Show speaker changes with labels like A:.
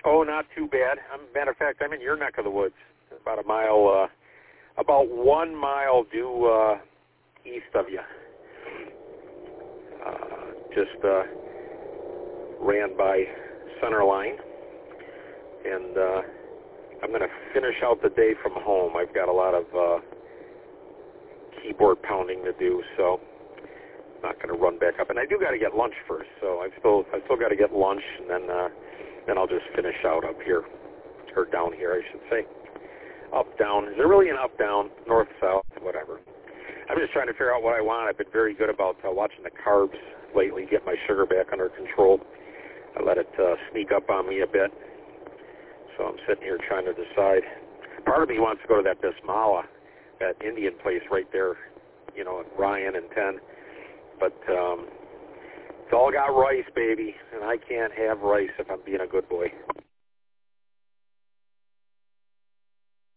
A: Oh, not too bad. Matter of fact, I'm in your neck of the woods, about a mile, about 1 mile due east of you. Just ran by center line, and I'm going to finish out the day from home. I've got a lot of keyboard pounding to do, so I'm not going to run back up. And I do got to get lunch first, so I still got to get lunch, and then I'll just finish out up here, or down here, I should say. Up, down. Is there really an up, down, north, south, whatever? I'm just trying to figure out what I want. I've been very good about watching the carbs lately, get my sugar back under control. I let it sneak up on me a bit. So I'm sitting here trying to decide. Part of me wants to go to that Bismillah, that Indian place right there, you know, at Ryan and 10. But it's all got rice, baby, and I can't have rice if I'm being a good boy.